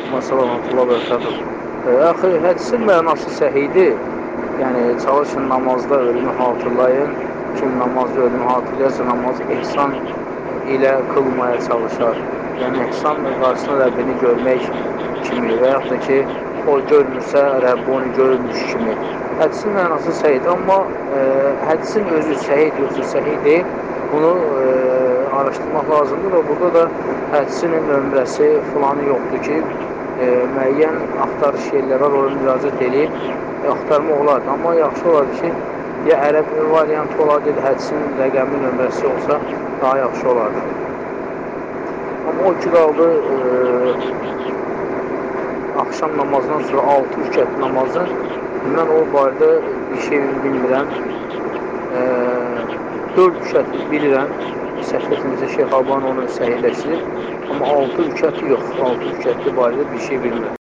Məsələn, bərakatur. Axı, hədisin mənası səhidir. Yəni, çalışın namazda ölümü hatırlayın. Kim namazda ölümü hatırlayarsa, namazı ehsan ilə qılmaya çalışar. Yəni, ehsan qarşısında Rəbbini görmək kimi və yaxud da ki, o görmürsə, Rəbbi onu görmüş kimi. Hədisin mənası səhidir, amma hədisin özü səhid yoxsa səhid deyil, bunu araşdırmaq lazımdır və burada da hədisin nömrəsi filanı yoxdur ki, müəyyən axtarış yerləri var, oraya müraciət edib, axtarma olar. Amma yaxşı olar ki, ya ərəb variantı olar, hədisin rəqəmi nömrəsi olsa, daha yaxşı olardı. Amma o ki, qaldı, axşam namazından sonra 6 rükət namazı, mən o barədə bir şey bilmirəm. 4 rükət bilirəm, səhv etmirəmsə Şeyx Albani onu səhihləşdirir. Amma 6 rükət yox, 6 rükətli barədə bir şey bilmirəm.